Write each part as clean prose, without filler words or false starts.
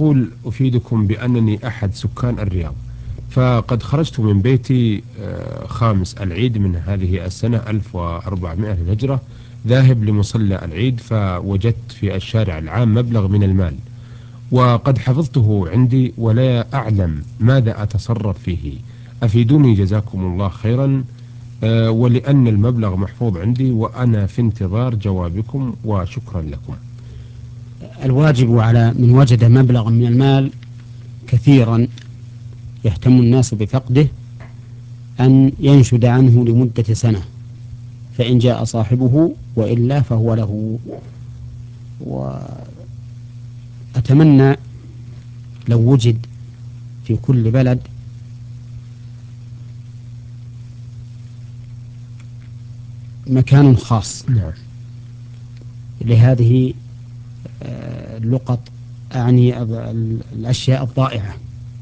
يقول: أفيدكم بأنني أحد سكان الرياض، فقد خرجت من بيتي خامس العيد من هذه السنة 1400 للهجرة، ذاهب لمصلى العيد، فوجدت في الشارع العام مبلغ من المال، وقد حفظته عندي ولا أعلم ماذا أتصرف فيه، أفيدوني جزاكم الله خيرا. ولأن المبلغ محفوظ عندي وأنا في انتظار جوابكم، وشكرا لكم. الواجب على من وجد مبلغا من المال كثيرا يهتم الناس بفقده أن ينشد عنه لمدة سنة، فإن جاء صاحبه، وإلا فهو له. وأتمنى لو وجد في كل بلد مكان خاص نعم. لهذه اللقط، أعني الأشياء الضائعة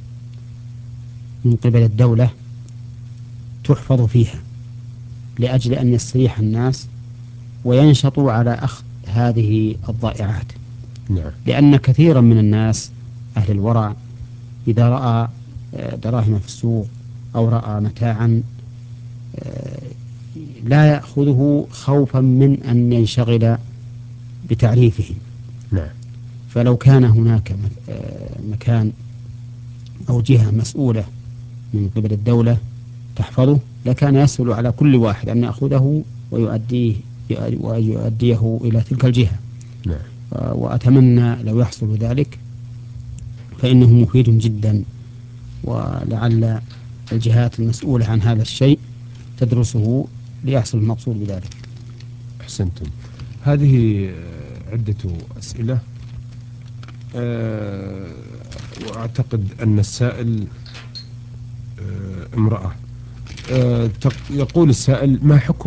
من قبل الدولة، تحفظ فيها لأجل أن يستريح الناس وينشطوا على أخذ هذه الضائعات. نعم. لأن كثيرا من الناس أهل الورع إذا رأى دراهم في السوق أو رأى متاعا لا يأخذه خوفا من أن ينشغل بتعريفه. نعم. فلو كان هناك مكان أو جهة مسؤولة من قبل الدولة تحفظه، لكان يسهل على كل واحد أن يأخذه ويؤديه إلى تلك الجهة. نعم. وأتمنى لو يحصل ذلك، فإنه مفيد جدا، ولعل الجهات المسؤولة عن هذا الشيء تدرسه ليحصل المقصود بذلك. أحسنتم. هذه عدة أسئلة، وأعتقد أن السائل امرأة. يقول السائل: ما حكم